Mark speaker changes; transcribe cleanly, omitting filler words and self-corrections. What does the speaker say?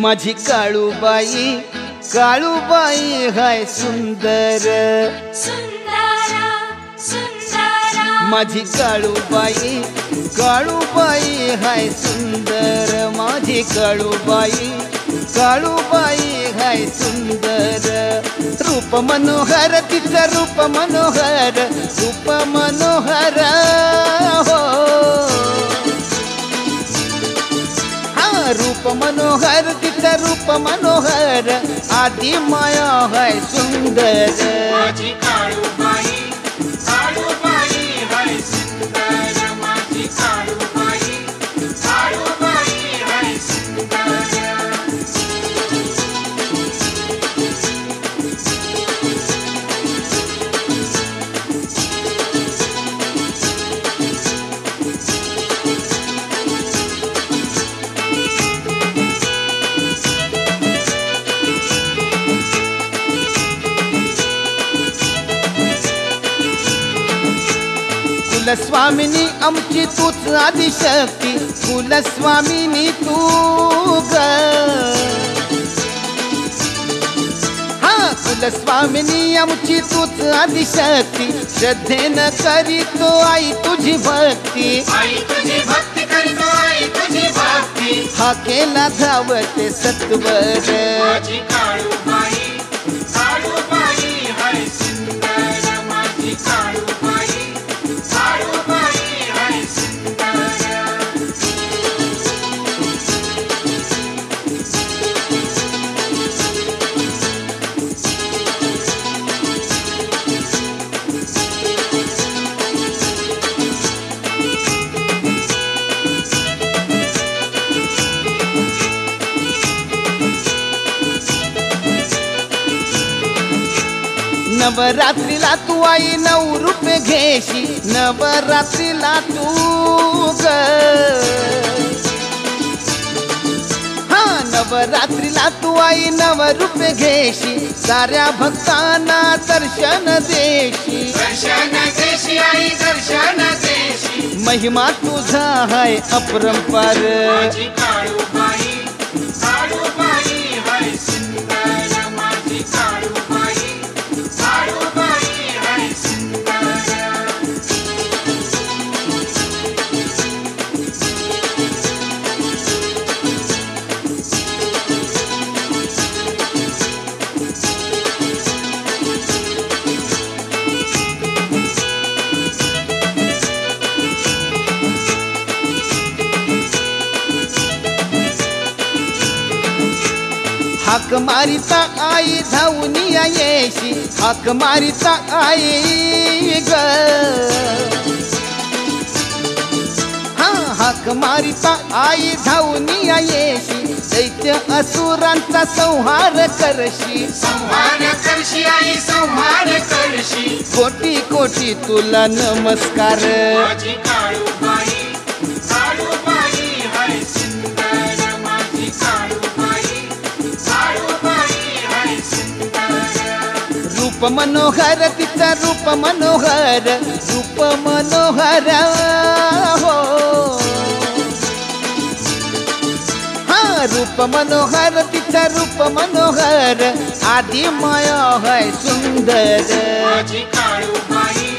Speaker 1: माझी काळूबाई काळूबाई हाय सुंदर माझी काळूबाई काळूबाई हाय सुंदर माझी काळूबाई काळूबाई हाय सुंदर रूप मनोहर तिचं रूप मनोहर हो रूप मनोहर तिचं रूप मनोहर आदि माया हाय सुंदर
Speaker 2: माझी काळूबाई काळूबाई हाय सुंदर माझी काळूबाई काळूबाई हाय सुंदर
Speaker 1: कुलस्वामिनी आमची तूच आदिशक्ती कुलस्वामिनी तू ग कुलस्वामिनी आमची तूच आदिशक्ती श्रद्धेनं करीतो आई तुझी भक्ती
Speaker 2: करतो आई तुझी भक्ती
Speaker 1: हा केला धावते सत्वर
Speaker 2: माझी काळूबाई काळूबाई हाय सुंदर माझी काळूबाई काळूबाई हाय सुंदर
Speaker 1: नवरात्रीला तू आई 9 रुपये घेशी नवरात्रीला तू ग नवरात्रीला तू आई 9 रुपये घेशी साऱ्या भक्तांना दर्शन देशी
Speaker 2: आई दर्शन देशी
Speaker 1: महिमा तुझा हाय अपरंपार
Speaker 2: माझी काळूबाई काळूबाई हाय सुंदर माझी काळूबाई काळूबाई हाय सुंदर
Speaker 1: हाक मारिता आई धावून येशी हाक मारिता आई ग हाक मारिता आई धावून येशी दैत्य असुरांचा संहार करशी
Speaker 2: आई संहार करशी
Speaker 1: कोटी कोटी तुला नमस्कार
Speaker 2: माझी काळूबाई काळूबाई हाय सुंदर माझी काळूबाई काळूबाई हाय सुंदर
Speaker 1: रूप मनोहर तिचं रूप मनोहर हो रूप मनोहर तिचं रूप मनोहर आदि माया हाय सुंदर
Speaker 2: माझी काळूबाई